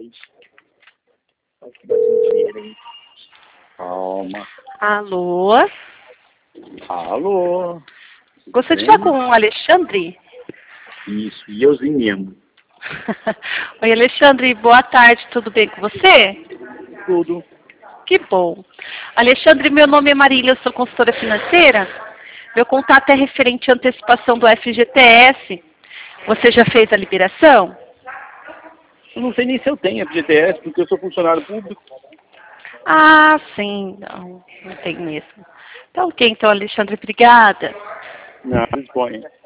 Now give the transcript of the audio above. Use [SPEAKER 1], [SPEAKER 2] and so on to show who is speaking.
[SPEAKER 1] gente. Olha que bastante dinheiro, hein? Calma.
[SPEAKER 2] Alô?
[SPEAKER 1] Alô?
[SPEAKER 2] Gostaria de falar com o Alexandre?
[SPEAKER 1] Isso, e euzinho mesmo.
[SPEAKER 2] Oi, Alexandre, boa tarde, tudo bem com você?
[SPEAKER 1] Tudo.
[SPEAKER 2] Que bom. Alexandre, meu nome é Marília, eu sou consultora financeira. Meu contato é referente à antecipação do FGTS. Você já fez a liberação?
[SPEAKER 1] Eu não sei nem se eu tenho FGTS, porque eu sou funcionário público.
[SPEAKER 2] Ah, sim, não tem mesmo. Então, ok, então, Alexandre, obrigada.
[SPEAKER 1] Não, disponha.